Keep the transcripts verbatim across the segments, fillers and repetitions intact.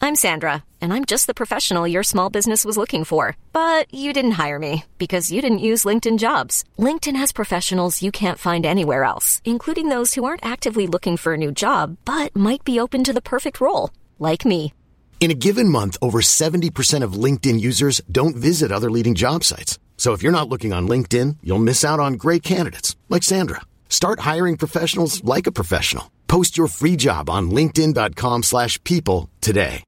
I'm Sandra, and I'm just the professional your small business was looking for. But you didn't hire me because you didn't use LinkedIn Jobs. LinkedIn has professionals you can't find anywhere else, including those who aren't actively looking for a new job, but might be open to the perfect role, like me. In a given month, over seventy percent of LinkedIn users don't visit other leading job sites. So if you're not looking on LinkedIn, you'll miss out on great candidates like Sandra. Start hiring professionals like a professional. Post your free job on linkedin.com slash people today.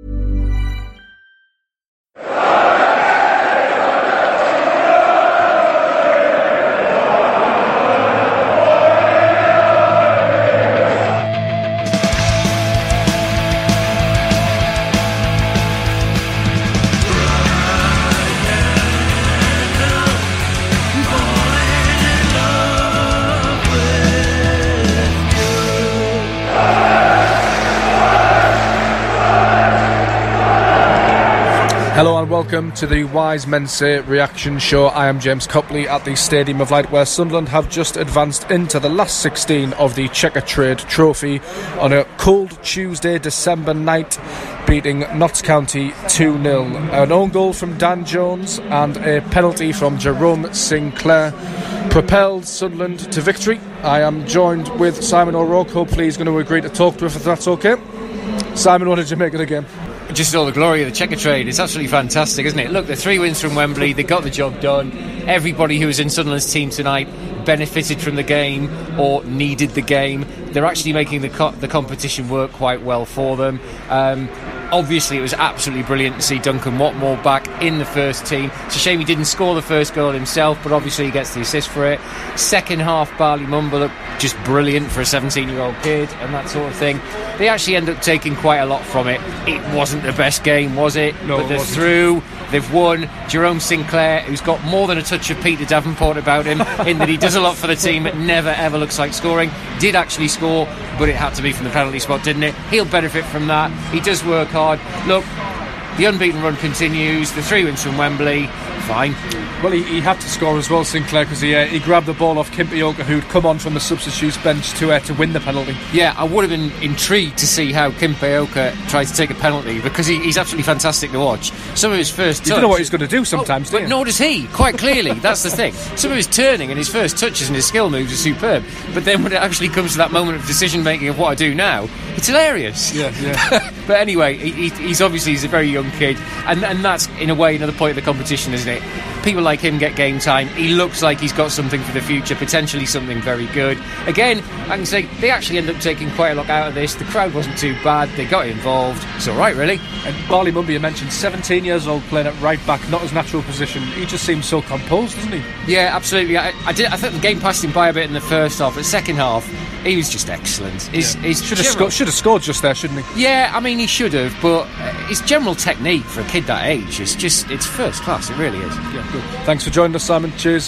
Hello and welcome to the Wise Men Say reaction show. I am James Copley at the Stadium of Light, where Sunderland have just advanced into the last sixteen of the Checkatrade Trophy on a cold Tuesday, December night, beating Notts County two nil. An own goal from Dan Jones and a penalty from Jerome Sinclair propelled Sunderland to victory. I am joined with Simon O'Rourke. Hopefully he's going to agree to talk to us if that's okay. Simon, what did you make of the game? Just all the glory of the Checkatrade. It's absolutely fantastic, isn't it? Look, the three wins from Wembley, they got the job done. Everybody who was in Sunderland's team tonight benefited from the game or needed the game. They're actually making the co- the competition work quite well for them. Um, obviously, it was absolutely brilliant to see Duncan Watmore back in the first team. It's a shame he didn't score the first goal himself, but obviously he gets the assist for it. Second half, Bali Mumba looked just brilliant for a seventeen-year-old kid and that sort of thing. They actually end up taking quite a lot from it. It wasn't the best game, was it? No, but they're it wasn't. through. They've won. Jerome Sinclair, who's got more than a touch of Peter Davenport about him, in that he does a lot for the team, but never ever looks like scoring. Did actually score, but it had to be from the penalty spot, didn't it? He'll benefit from that. He does work hard. Look, the unbeaten run continues. The three wins from Wembley, fine. Well, he, he had to score as well, Sinclair, because he uh, he grabbed the ball off Kimpioka, who'd come on from the substitutes bench to uh, to win the penalty. Yeah, I would have been intrigued to see how Kimpioka tried to take a penalty, because he, he's absolutely fantastic to watch. Some of his first touch... You don't know what he's going to do sometimes, oh, do you? But nor does he, quite clearly. That's the thing. Some of his turning and his first touches and his skill moves are superb, but then when it actually comes to that moment of decision-making of what I do now, it's hilarious. Yeah, yeah. But anyway, he, he's obviously he's a very young kid, and, and that's, in a way, another point of the competition, isn't it? People like him get game time. He looks like he's got something for the future, potentially something very good. Again, I can say they actually end up taking quite a lot out of this. The crowd wasn't too bad. They got involved. It's all right, really. And Bali Mumba, you mentioned, seventeen years old, playing at right back, not his natural position. He just seems so composed, doesn't he? Yeah, absolutely. I, I did. I think the game passed him by a bit in the first half. But second half, he was just excellent. His, Yeah. his Should have general- sco- should have scored just there, shouldn't he? Yeah, I mean, he should have, but uh, his general technique for a kid that age is just, it's first class, it really is. Yeah, good. Thanks for joining us, Simon. Cheers.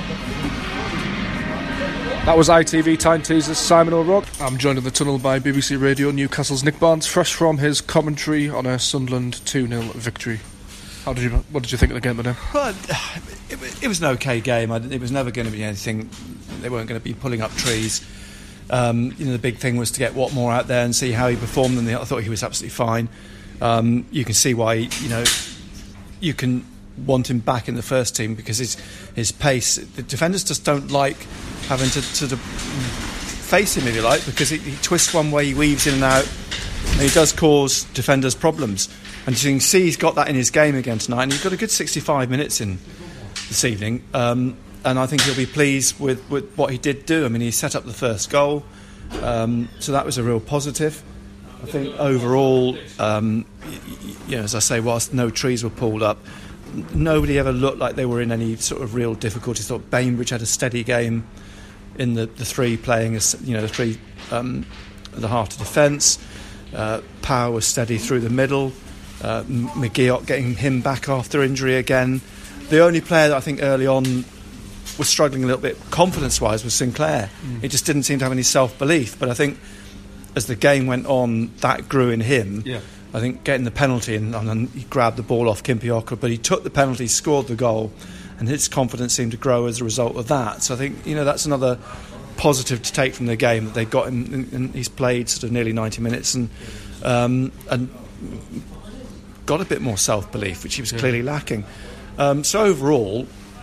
That was I T V Time Teasers, Simon O'Rourke. I'm joined in the tunnel by B B C Radio Newcastle's Nick Barnes, fresh from his commentary on a Sunderland two nil victory. How did you? What did you think of the game today? Well, it, it was an okay game. I, it was never going to be anything. They weren't going to be pulling up trees. Um, you know, the big thing was to get Watmore out there and see how he performed, and I thought he was absolutely fine. Um, you can see why, you know, you can want him back in the first team, because his his pace. The defenders just don't like having to, to, to face him, if you like, because he, he twists one way, he weaves in and out, and he does cause defenders problems. And you can see he's got that in his game again tonight, and he's got a good sixty-five minutes in this evening. Um, and I think he'll be pleased with, with what he did do. I mean, he set up the first goal, um, so that was a real positive. I think overall, um, you know, as I say, whilst no trees were pulled up, nobody ever looked like they were in any sort of real difficulties. I thought Bainbridge had a steady game in the, the three playing, as you know, the three um, at the heart of defence. Uh, Power was steady through the middle. Uh, McGeoch getting him back after injury again. The only player that I think early on was struggling a little bit confidence-wise was Sinclair. Mm. He just didn't seem to have any self-belief. But I think as the game went on, that grew in him. Yeah. I think getting the penalty, and, and he grabbed the ball off Kimpioka, but he took the penalty, scored the goal, and his confidence seemed to grow as a result of that. So I think, you know, that's another positive to take from the game, that they got him, and he's played sort of nearly ninety minutes, and um, and got a bit more self-belief, which he was yeah. clearly lacking. Um, so overall,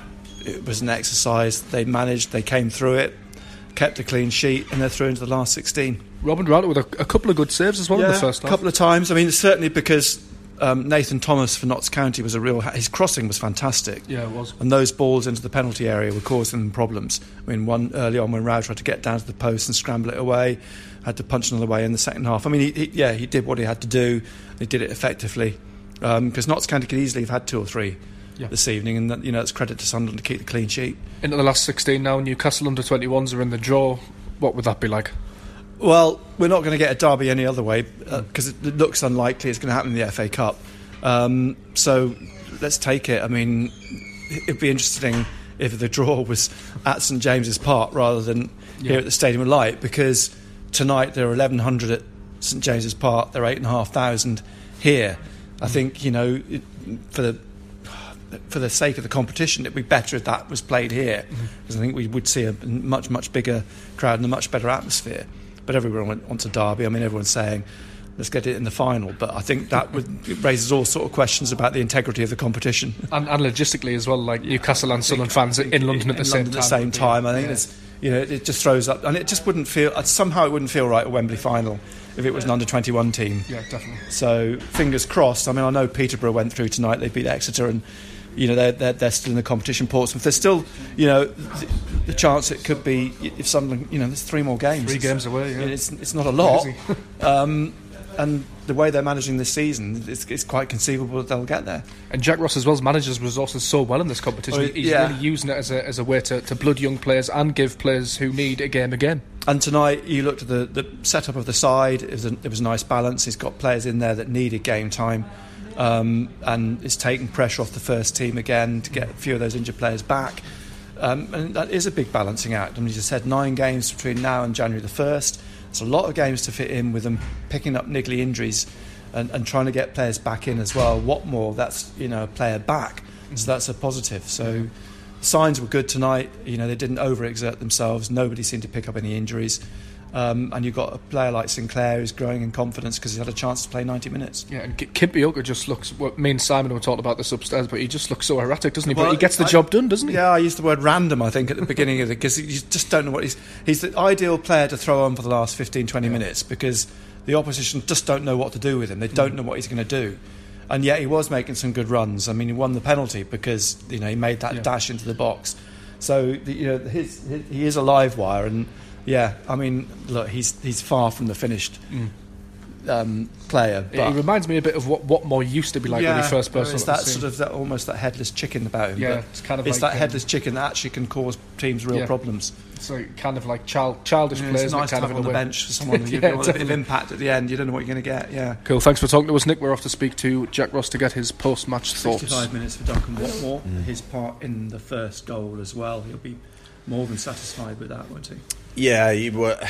it was an exercise. They managed, they came through it, kept a clean sheet, and they're through into the last sixteen. Robin Durant with a, a couple of good saves as well yeah, in the first half. a couple of times. I mean, certainly because um, Nathan Thomas for Notts County was a real... His crossing was fantastic. Yeah, it was. And those balls into the penalty area were causing them problems. I mean, one early on when Rao tried to get down to the post and scramble it away, had to punch another way in the second half. I mean, he, he, yeah, he did what he had to do. He did it effectively. Because um, Notts County could easily have had two or three yeah. this evening, and that, you know, it's credit to Sunderland to keep the clean sheet. Into the last sixteen now, Newcastle under twenty-ones are in the draw. What would that be like? Well, we're not going to get a derby any other way because uh, it looks unlikely it's going to happen in the F A Cup. Um, so let's take it. I mean, it'd be interesting if the draw was at St James's Park rather than yeah. here at the Stadium of Light, because tonight there are eleven hundred at St James's Park, there are eight thousand five hundred here. I think, you know, it, for the for the sake of the competition, it'd be better if that was played here, because mm-hmm. I think we would see a much, much bigger crowd and a much better atmosphere. But everyone wants a derby. I mean, everyone's saying, let's get it in the final. But I think that would, it raises all sort of questions about the integrity of the competition. And, and logistically as well, like yeah, Newcastle and Sunderland fans in London at the in same London time. At the same time, I think yeah. it's, you know, it just throws up, and it just wouldn't feel, somehow it wouldn't feel right at Wembley final if it was an under twenty-one team. Yeah, definitely. So fingers crossed. I mean, I know Peterborough went through tonight. They beat Exeter, and you know they're they're, they're still in the competition. Portsmouth, there's still, you know, the, the chance it could be if something, you know, there's three more games. Three games away. Yeah, it's it's not a lot. um, and the way they're managing this season, it's, it's quite conceivable that they'll get there. And Jack Ross as well manages resources so well in this competition. Oh, He's yeah. really using it as a as a way to, to blood young players and give players who need a game a game. And tonight, you looked at the, the setup of the side. It was, a, it was a nice balance. He's got players in there that needed game time, um, and it's taking pressure off the first team again to get a few of those injured players back. Um, and that is a big balancing act. I mean, as I said, nine games between now and January the first. It's a lot of games to fit in with them picking up niggly injuries and, and trying to get players back in as well. Watmore, that's, you know, a player back, so that's a positive. So signs were good tonight. You know, they didn't overexert themselves. Nobody seemed to pick up any injuries. Um, and you've got a player like Sinclair who's growing in confidence because he's had a chance to play ninety minutes. Yeah, and Kimpioka just looks... Well, me and Simon were talking about this upstairs, but he just looks so erratic, doesn't he? Well, but he gets the I, job done, doesn't he? Yeah, I used the word random, I think, at the beginning of it, because you just don't know what he's... He's the ideal player to throw on for the last fifteen, twenty yeah. minutes, because the opposition just don't know what to do with him. They don't mm. know what he's going to do. And yet he was making some good runs. I mean, he won the penalty because, you know, he made that yeah. dash into the box. So, the, you know, his, his, he is a live wire, and... Yeah, I mean, look, he's he's far from the finished mm. um, player. But he reminds me a bit of what Watmore used to be like yeah, when he first burst on. It's that sort of that, almost that headless chicken about him. Yeah, it's kind of it's like, that headless um, chicken that actually can cause teams real yeah. problems. So kind of like child, childish yeah, players. It's nice kind to have of on the way. bench for someone who yeah, gives a bit of impact at the end. You don't know what you're going to get. Yeah. Cool. Thanks for talking to us, Nick. We're off to speak to Jack Ross to get his post-match thoughts. sixty-five minutes for Duncan Watmore. Mm. His part in the first goal as well. He'll be more than satisfied with that, won't he? Yeah, he,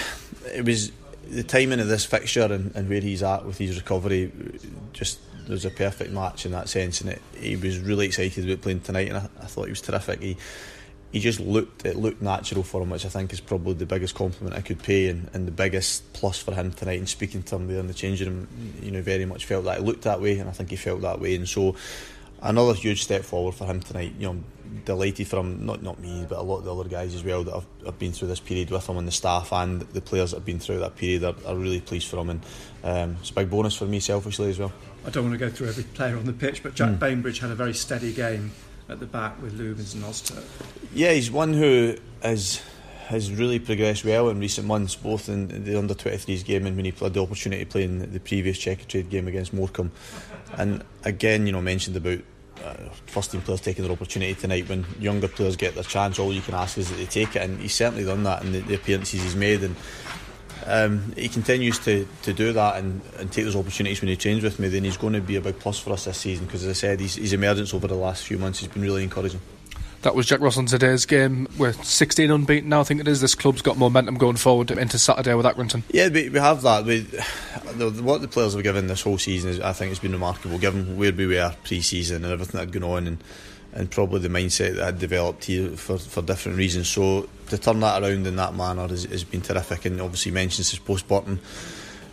it was the timing of this fixture and, and where he's at with his recovery. Just there's a perfect match in that sense, and it, he was really excited about playing tonight, and I, I thought he was terrific. He he just looked it looked natural for him, which I think is probably the biggest compliment I could pay, and, and the biggest plus for him tonight. And speaking to him there in the changing room, you know, very much felt that it looked that way, and I think he felt that way, and so another huge step forward for him tonight. You know, delighted for him, not not me, but a lot of the other guys as well that have, have been through this period with him, and the staff and the players that have been through that period are, are really pleased for him, and um, it's a big bonus for me selfishly as well. I don't want to go through every player on the pitch, but Jack mm. Bainbridge had a very steady game at the back with Lubins and Ozturk. Yeah, he's one who has has really progressed well in recent months, both in the under twenty-threes game and when he had the opportunity to play in the previous Checkatrade game against Morecambe. And again, you know, mentioned about Uh, first team players taking their opportunity tonight. When younger players get their chance, all you can ask is that they take it, and he's certainly done that in the, the appearances he's made, and um, he continues to, to do that and, and take those opportunities when he trains with me. Then he's going to be a big plus for us this season, because as I said, his, his emergence over the last few months has been really encouraging. That was Jack Ross on today's game. We're sixteen unbeaten now, I think it is. This club's got momentum going forward into Saturday with Accrington. Yeah, we, we have that. We, the, what the players have given this whole season is, I think, has been remarkable, given where we were pre-season and everything that had gone on, and, and probably the mindset that had developed here for, for different reasons. So to turn that around in that manner has, has been terrific. And obviously mentions his post-Burton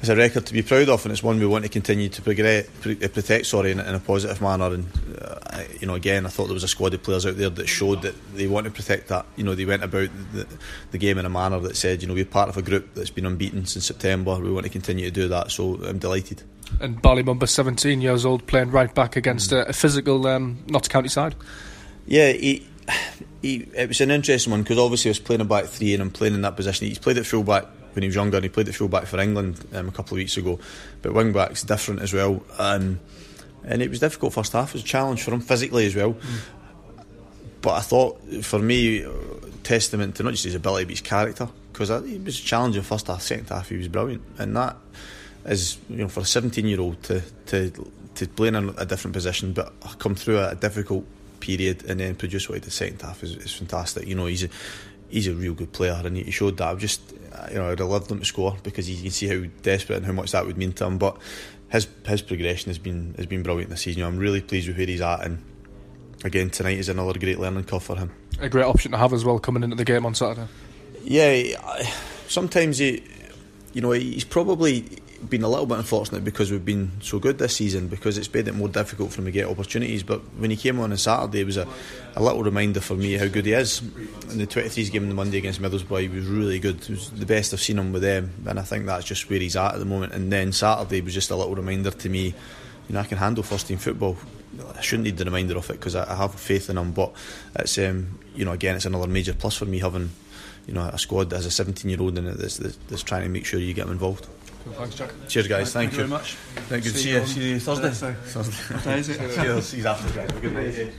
it's a record to be proud of, and it's one we want to continue to progress, protect sorry, in, in a positive manner. And uh, you know, again, I thought there was a squad of players out there that showed that they want to protect that. You know, they went about the, the game in a manner that said, you know, we're part of a group that's been unbeaten since September. We want to continue to do that, so I'm delighted. And Ballymumba, seventeen years old, playing right back against mm. a, a physical um, Notts County side. Yeah, he, he, it was an interesting one because obviously he was playing a back three and I'm playing in that position. He's played at full back when he was younger, and he played at full back for England um, a couple of weeks ago. But wing back's different as well, um, and it was difficult first half. It was a challenge for him physically as well. Mm. But I thought, for me, testament to not just his ability but his character, because he was challenging first half, second half he was brilliant, and that is, you know, for a seventeen year old to to to play in a, a different position but come through a, a difficult period and then produce what he did the second half is, is fantastic. You know, he's a he's a real good player, and he showed that. I've just, you know, I'd have loved him to score because you can see how desperate and how much that would mean to him. But his his progression has been has been brilliant this season. You know, I'm really pleased with where he's at, and again tonight is another great learning curve for him. A great option to have as well coming into the game on Saturday. Yeah, sometimes he, you know, he's probably been a little bit unfortunate because we've been so good this season, because it's made it more difficult for him to get opportunities. But when he came on on Saturday, it was a, a little reminder for me how good he is. In the twenty-threes game on the Monday against Middlesbrough, he was really good. It was the best I've seen him with them, and I think that's just where he's at at the moment. And then Saturday was just a little reminder to me, you know, I can handle first team football. I shouldn't need the reminder of it because I, I have faith in him. But it's um, you know, again, it's another major plus for me having, you know, a squad that has a seventeen year old in it that's, that's, that's trying to make sure you get him involved. Thanks, Jack. Cheers, guys. Thank, Thank you you very much. Thank you. See See you you. See you Thursday. Thursday. Thursday. What day is it? Cheers. See you after, guys. Good night.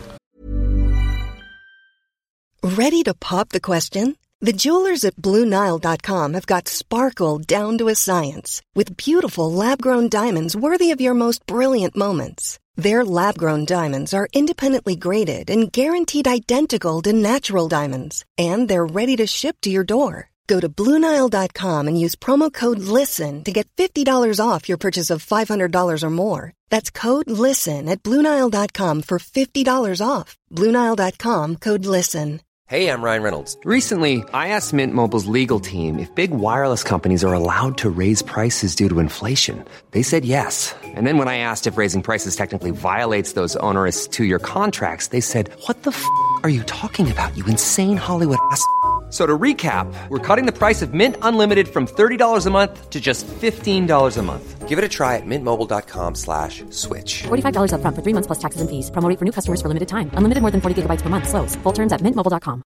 Ready to pop the question? The jewelers at Blue Nile dot com have got sparkle down to a science with beautiful lab-grown diamonds worthy of your most brilliant moments. Their lab-grown diamonds are independently graded and guaranteed identical to natural diamonds, and they're ready to ship to your door. Go to Blue Nile dot com and use promo code LISTEN to get fifty dollars off your purchase of five hundred dollars or more. That's code LISTEN at Blue Nile dot com for fifty dollars off. Blue Nile dot com, code LISTEN. Hey, I'm Ryan Reynolds. Recently, I asked Mint Mobile's legal team if big wireless companies are allowed to raise prices due to inflation. They said yes. And then when I asked if raising prices technically violates those onerous two-year contracts, they said, what the f*** are you talking about, you insane Hollywood ass f- So to recap, we're cutting the price of Mint Unlimited from thirty dollars a month to just fifteen dollars a month. Give it a try at mintmobile.com slash switch. forty-five dollars up front for three months plus taxes and fees. Promo rate for new customers for limited time. Unlimited more than forty gigabytes per month. Slows full terms at mint mobile dot com.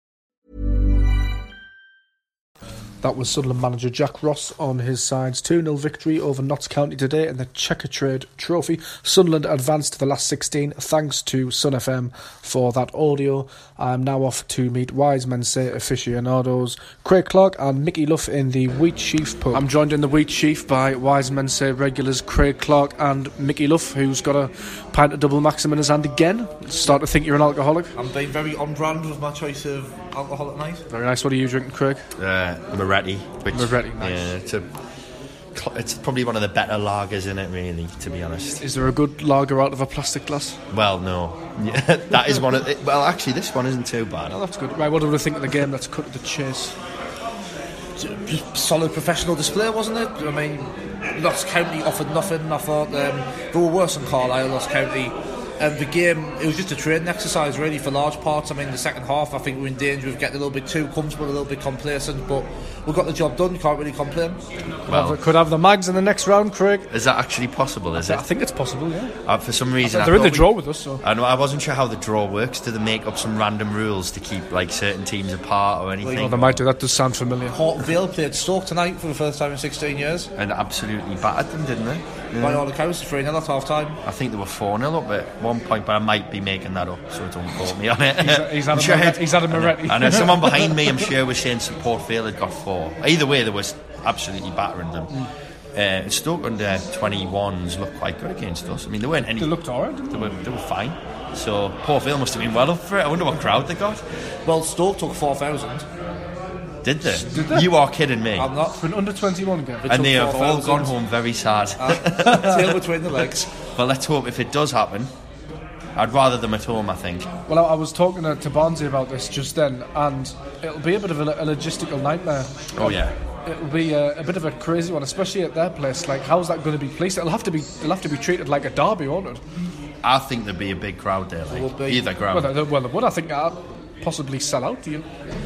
That was Sunderland manager Jack Ross on his side's two nil victory over Notts County today in the Checkatrade Trophy. Sunderland advanced to the last sixteen thanks to Sun F M for that audio. I'm now off to meet Wise Men Say aficionados Craig Clark and Mickey Luff in the Wheat Sheaf pub. I'm joined in the Wheat Sheaf by Wise Men Say regulars Craig Clark and Mickey Luff, who's got a pint of double Maxim in his hand again. Start to think you're an alcoholic. I'm being very on brand with my choice of alcohol at night. Very nice. What are you drinking, Craig? Uh, Moretti. Which, Moretti, nice. Yeah, it's, a, it's probably one of the better lagers in it, really, to be honest. Is there a good lager out of a plastic glass? Well, no. Yeah, that is one of the, well, actually, this one isn't too bad. Oh, that's good. Right, what do we think of the game? Let's cut to the chase. Just solid professional display, wasn't it? I mean, Notts County offered nothing. I thought um, they were worse than Carlisle, Notts County. And the game, it was just a training exercise really for large parts. I mean, the second half I think we were in danger of getting a little bit too comfortable, a little bit complacent, but we got the job done, can't really complain. Well, could, could have the Mags in the next round, Craig. Is that actually possible, is I it? I think it's possible, yeah. Uh, for some reason they're I in the we, draw with us, so I know, I wasn't sure how the draw works. Do they make up some random rules to keep like certain teams apart or anything? Well, they might do. That does sound familiar. Port Vale played Stoke tonight for the first time in sixteen years and absolutely battered them, didn't they? Yeah. By all accounts, three nil at half time. I think they were four nil up at one point, but I might be making that up, so don't quote me on it. He's, he's, had, a sure Moretti, he's had a Moretti. I know someone behind me, I'm sure, was saying Port Vale had got four. Either way, they was absolutely battering them. Mm. Uh, Stoke under twenty-ones looked quite good against us. I mean, they weren't any. They looked alright. They were, they were fine. So Port Vale must have been well up for it. I wonder what crowd they got. Well, Stoke took four thousand. Did they? Did they? You are kidding me. I'm not. For an under twenty-one game. And they have all gone home very sad. Uh, tail between the legs. Well, let's hope if it does happen, I'd rather them at home, I think. Well, I, I was talking to, to Barnsley about this just then, and it'll be a bit of a, a logistical nightmare. Oh, yeah. it'll be a, a bit of a crazy one, especially at their place. Like, how's that going to be policed? It'll have to be. It'll have to be treated like a derby, won't it? I think there'd be a big crowd there, like, either ground. Well, they, well, they would. I think that possibly sell out. Do you?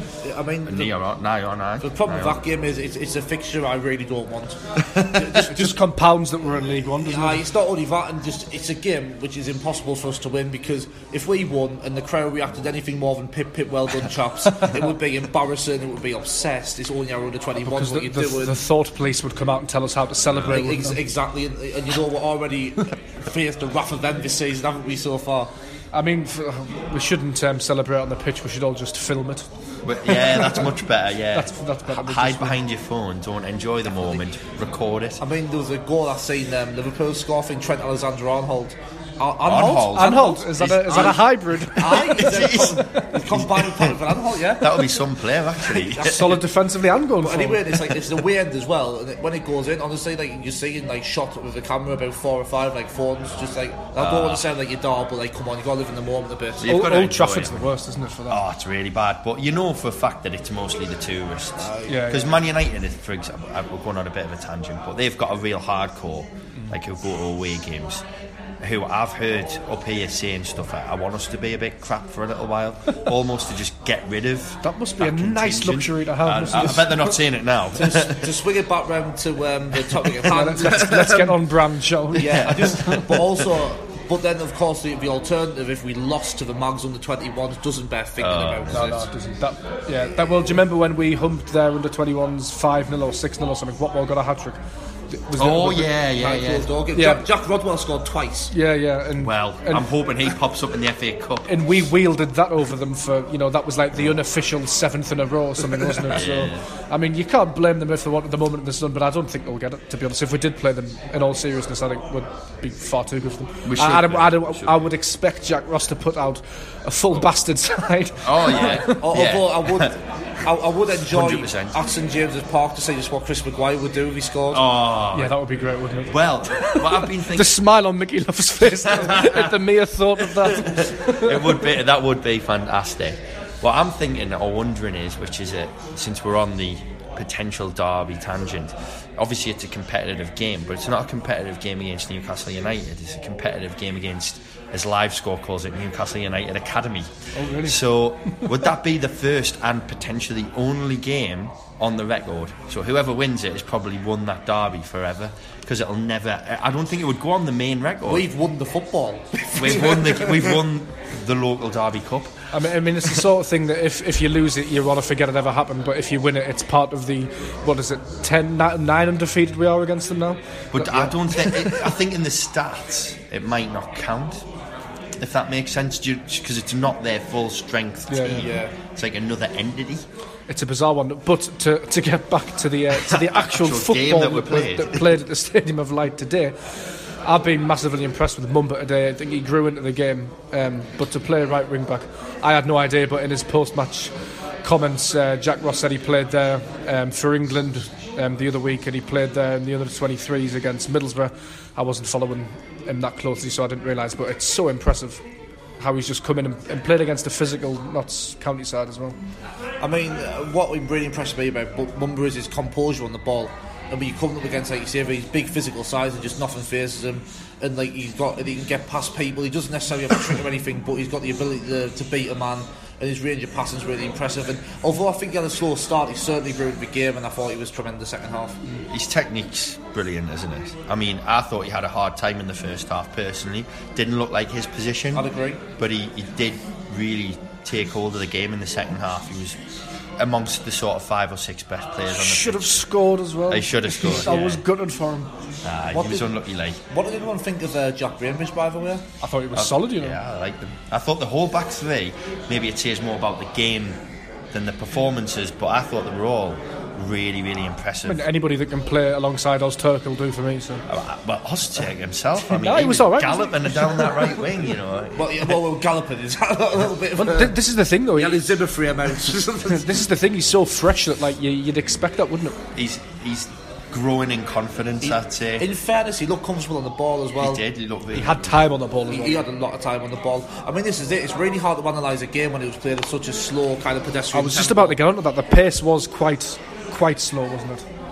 I mean, the, near on, nigh on, nigh. the problem with nigh that game is it's, it's a fixture I really don't want. just, just compounds that we're in League One, doesn't Yeah, it? it's not only that, and just it's a game which is impossible for us to win, because if we won and the crowd reacted anything more than pip pip well done chaps, it would be embarrassing. It would be obsessed. It's only our under twenty-ones. Because What the, you're the, doing. the thought police would come out and tell us how to celebrate. Ex- wouldn't they? exactly, and, and you know we're already faced the wrath of them this season, haven't we, so far? I mean, f- we shouldn't um, celebrate on the pitch. We should all just film it. But yeah, that's much better. Yeah, That's- that's better. H- hide behind your phone. Don't enjoy the moment. Record it. I mean, there was a goal I seen um, Liverpool scoring Trent Alexander-Arnold. Ar- Arnold? Anholt, is that a, is that a hybrid? Aye, he's a com- he's combined with Patrick Van Aanholt, yeah. That would be some player, actually. Solid defensively and going But forward. anyway, it's like it's the way end as well. And it, when it goes in, honestly, like you're seeing like shot with the camera about four or five like phones, just like I don't want to sound like your dad, but like come on, you got to live in the moment a bit. You've Old, got to Old enjoy Trafford's it. the worst, isn't it, for that? Oh, it's really bad. But you know for a fact that it's mostly the tourists. yeah, Because yeah. Man United, for example, uh, we're going on a bit of a tangent, but they've got a real hardcore, like who go to away games, who I've heard up here saying stuff like, I want us to be a bit crap for a little while, almost to just get rid of. That must be a that nice contingent. luxury to have, And mustn't I, I it? bet they're not saying it now. To swing it back round to um, the topic of Yeah, hand. let's, let's, let's get on brand, shall we? Yeah, I just, but also, but then of course the, the alternative, if we lost to the Mags under twenty-ones, doesn't bear thinking about. No, does no, it? it doesn't. That, yeah, that, well, do you remember when we humped their under twenty-ones five nil or six nil or something? Watwell got a hat trick. Was Oh it- was it- yeah, yeah, Right, yeah. Dog. Yeah. Jack, Jack Rodwell scored twice. Yeah, yeah. And, Well, and, I'm hoping he pops up in the F A Cup. and we wielded that over them for, you know, that was like the unofficial seventh in a row or something, wasn't it? So, I mean, you can't blame them if they wanted the moment in the sun, but I don't think they'll get it, to be honest. If we did play them, in all seriousness, I think it would be far too good for them. We should I, I, be, I, we I, should I would expect Jack Ross to put out a full bastard side. Oh yeah, Al- yeah. Although I would, I, I would enjoy one hundred percent. at St James's Park to see just what Chris Maguire would do if he scored. Oh, Yeah, that would be great, wouldn't it? well, what I've been The thinking. smile on Mickey Love's face at the mere thought of that. It would be that would be fantastic. What I'm thinking or wondering is, which is it, since we're on the potential derby tangent, obviously it's a competitive game, but it's not a competitive game against Newcastle United. It's a competitive game against, as LiveScore calls it, Newcastle United Academy. Oh, really? So would that be the first and potentially only game on the record? So whoever wins it has probably won that derby forever, because it'll never. I don't think it would go on the main record. We've won the football. We've won the we've won the local derby cup. I mean, I mean, it's the sort of thing that if, if you lose it, you want to forget it ever happened. But if you win it, it's part of the, what is it, ten, nine, nine undefeated we are against them now. But I don't think. It, I think in the stats it might not count, if that makes sense, because it's not their full strength Yeah, team. yeah. It's like another entity. It's a bizarre one. But to to get back to the uh, to the actual, Actual game football that we was- played. that played at the Stadium of Light today, I've been massively impressed with Mumba today. I think he grew into the game. Um, but to play right wing back, I had no idea. But in his post match comments, uh, Jack Ross said he played there um, for England um, the other week, and he played there in the under twenty-threes against Middlesbrough. I wasn't following him that closely, so I didn't realise. But it's so impressive how he's just come in and, and played against a physical Notts County side as well. I mean, uh, what really impressed me about Mumba is his composure on the ball. And when you come up against, like you say, his big physical size and just nothing faces him, and like he's got, he can get past people. He doesn't necessarily have a trick or anything, but he's got the ability to, to beat a man. And his range of passing is really impressive. And although I think he had a slow start, he certainly grew into the game, and I thought he was tremendous second half. His technique's brilliant, isn't it? I mean, I thought he had a hard time in the first half. Personally, didn't look like his position. I'd agree. But he, he did really take hold of the game in the second half. He was amongst the sort of five or six best players on the Should pitch. have scored as well. He should have scored. I yeah. was gutted for him. Nah, What he was did- unlucky, like. What did anyone think of uh, Jack Greenbridge, by the way? I thought he was solid, you know. Yeah, I liked them. I thought the whole back three, maybe it says more about the game than the performances, but I thought they were all really, really impressive. I mean, anybody that can play alongside Ozturk will do for me. So. Uh, Well, Ozturk himself, I mean, No, he, he was was all right, galloping down that right wing, you know. Well, yeah, well, well Gallopin is a little bit of But a... th- this is the thing, though. He He, had his Zimmer frame out. this is the thing. He's so fresh that, like, you, you'd expect that, wouldn't it? He's he's growing in confidence, I'd say. In fairness, he looked comfortable on the ball as well. He did, he looked really He had time on the ball as He, well. he had a lot of time on the ball. I mean, this is it. It's really hard to analyse a game when it was played at such a slow kind of I pedestrian was just tempo. about to get onto that. The pace was quite, quite slow, wasn't it?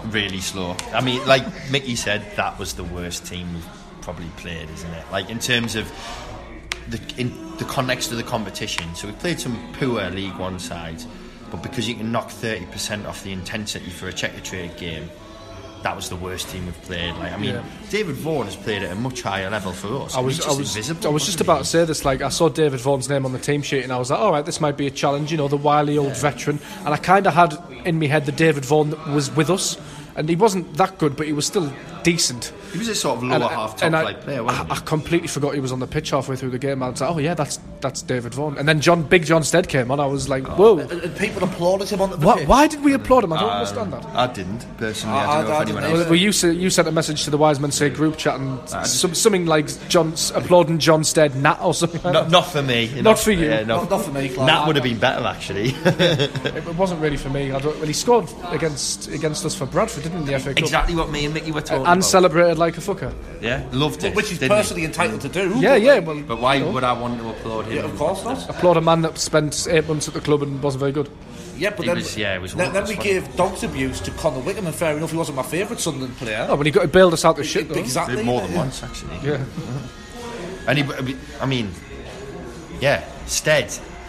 really slow. I mean, like Mickey said, that was the worst team we've probably played, isn't it? Like in terms of the in the context of the competition. So we played some poor League One sides, but because you can knock thirty percent off the intensity for a Checkatrade game, that was the worst team we've played. Like, I mean, yeah. David Vaughan has played at a much higher level for us. I was, I was, invisible, I was just about he? to say this. Like, I saw David Vaughan's name on the team sheet, and I was like, all right, this might be a challenge. You know, the wily old yeah. veteran. And I kind of had in my head that David Vaughan was with us, and he wasn't that good, but he was still decent. He was a sort of lower and, half top flight I, player, wasn't I, he? I completely forgot he was on the pitch halfway through the game. I was like, oh yeah, that's that's David Vaughan. And then John, Big John Stead came on. I was like, whoa. And, and people applauded him on the why, pitch. Why did we applaud him? I don't uh, understand that. I didn't, personally. I, I don't know I if anyone well, else. well, you, you sent a message to the Wise Men Say group chat and some, something like John applauding John Stead, Nat or something like not, that. Not for me. Not, not for you. Yeah, not, not for me, Clive. Nat would have been better, actually. It wasn't really for me. I don't, well, he scored against against us for Bradford, didn't he, the F A Cup? Exactly what me and Mickey were talking and about. And celebrated like a fucker. Yeah, loved it. Which he's personally he? entitled to do. Yeah, yeah. Well, but why you know. would I want to applaud him? Yeah, of course not. Applaud a man that spent eight months at the club and wasn't very good. Yeah, but he then, was, yeah, it was then, then we gave dogs abuse to Conor Wickham, and fair enough, he wasn't my favourite Sunderland player. Oh, but he got he bailed us out the shit, though. Exactly. More than yeah. once, actually. Yeah. And he, I mean, yeah, Stead.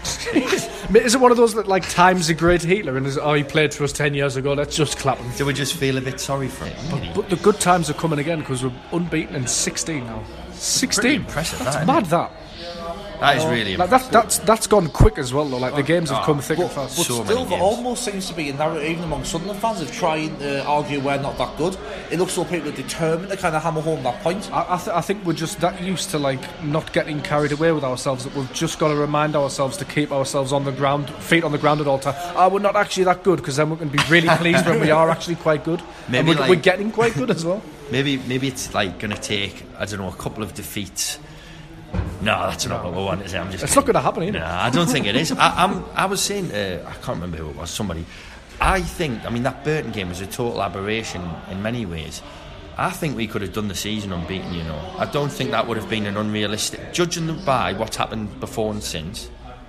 Is it one of those that like time's a great healer and is, oh, he played for us ten years ago, let's just clap him? Do we just feel a bit sorry for him? But, but the good times are coming again because we're unbeaten in sixteen now. sixteen. Pretty impressive. That's that, mad. That. That is really like that, that's that's gone quick as well though. Like the games have oh, come thick but, and fast. But so still, there almost seems to be a narrative even among Sunderland fans of trying to argue we're not that good. It looks like people are determined to kind of hammer home that point. I, I, th- I think we're just that used to like not getting carried away with ourselves that we've just got to remind ourselves to keep ourselves on the ground, feet on the ground at all times. Oh, we're not actually that good because then we're going to be really pleased when we are actually quite good. Maybe and we're, like, we're getting quite good as well. Maybe maybe it's like going to take I don't know a couple of defeats. No, that's not what we want. Is it? I'm just. It's kidding. Not going to happen either. No, I don't think it is. I, I'm. I was saying. Uh, I can't remember who it was. Somebody. I think. I mean, that Burton game was a total aberration in many ways. I think we could have done the season unbeaten. You know, I don't think that would have been an unrealistic. Judging by what's happened before and since,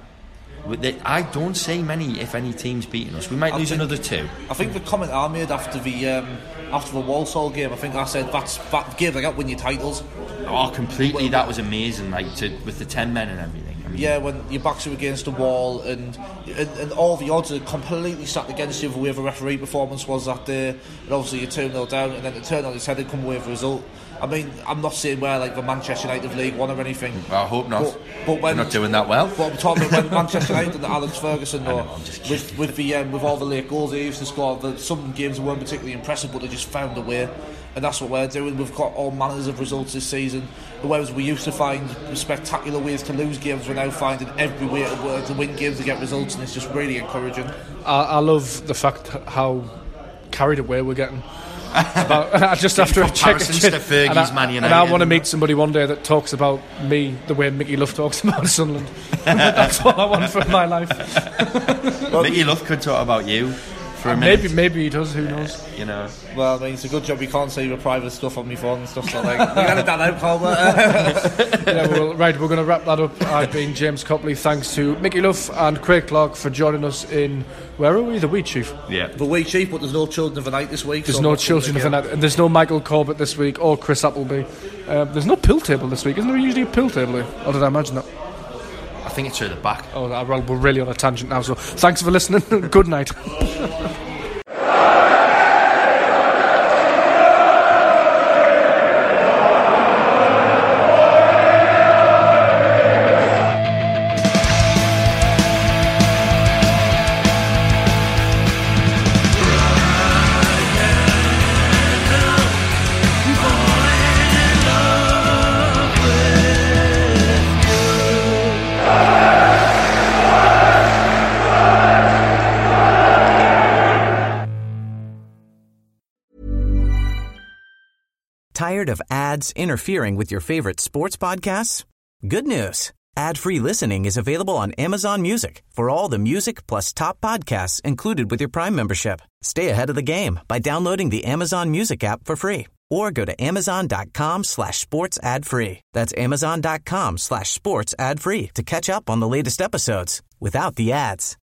I don't see many, if any, teams beating us. We might I lose think, another two. I think the comment I made after the um, after the Walsall game, I think I said that's that game they got win your titles. Oh, completely! That was amazing. Like to, with the ten men and everything. I mean, yeah, when your backs are against the wall and, and and all the odds are completely stacked against you for whoever referee performance was that day. And obviously you two nil down, and then to turn on its head and come away with a result. I mean, I'm not saying we're like the Manchester United of League One or anything. Well, I hope not. But, but when, we're not doing that well. But I'm talking about when Manchester United and Alex Ferguson, though, know, with with the um, with all the late goals they used to score, the, some games weren't particularly impressive, but they just found a way. And that's what we're doing. We've got all manners of results this season. Whereas we used to find spectacular ways to lose games, we're now finding every way to, to win games to get results, and it's just really encouraging. I, I love the fact how carried away we're getting. About, just after a check, to Fergie's and I, Man United, and I want to meet somebody one day that talks about me the way Mickey Luff talks about Sunderland. That's what I want for my life. Well, Mickey Luff could talk about you for a maybe, minute. maybe he does. Who knows? You know. Well, I mean, it's a good job you can't say your private stuff on my phone and stuff like that. We got that out, Palmer. Yeah, well, right, we're going to wrap that up. I've been James Copley. Thanks to Mickey Luff and Craig Clark for joining us in. Where are we? The Wheat Chief. Yeah. The Wheat Chief, but there's no Children of the Night this week. There's so no Children of the Night. And there's no Michael Corbett this week or Chris Appleby. Uh, there's no pill table this week. Isn't there usually a pill table here? Or did I imagine that? I think it's at the back. Oh, well, we're really on a tangent now. So thanks for listening. Good night. Tired of ads interfering with your favorite sports podcasts? Good news. Ad-free listening is available on Amazon Music for all the music plus top podcasts included with your Prime membership. Stay ahead of the game by downloading the Amazon Music app for free or go to amazon.com slash sports ad free. That's amazon.com slash sports ad free to catch up on the latest episodes without the ads.